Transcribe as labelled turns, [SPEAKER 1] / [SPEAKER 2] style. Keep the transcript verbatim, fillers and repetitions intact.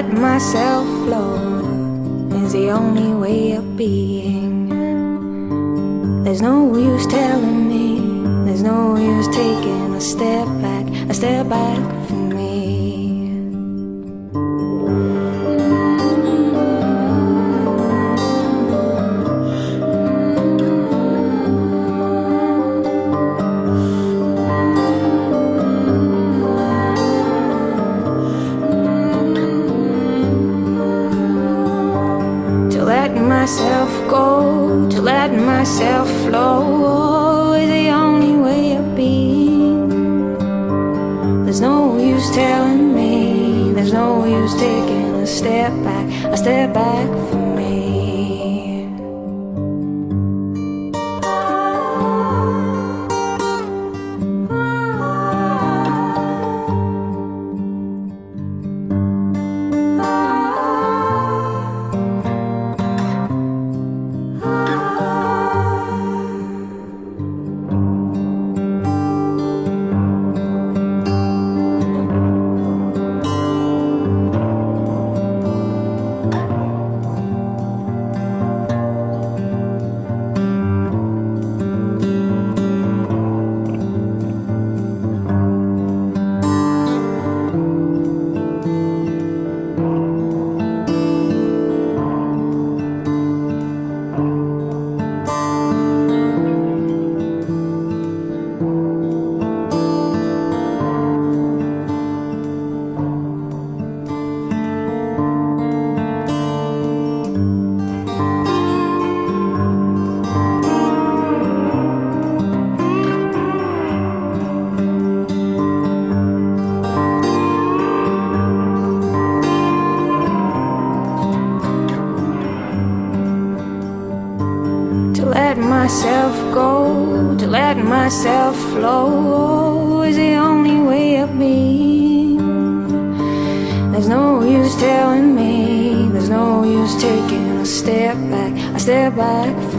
[SPEAKER 1] let myself flow is the only way of being. There's no use telling me, there's no use taking a step back, a step back from me. To let myself go, to let myself flow is the only way of being. There's no use telling me, there's no use taking a step back, a step back from me. To let myself go, to let myself flow is the only way of being. There's no use telling me, there's no use taking a step back, a step back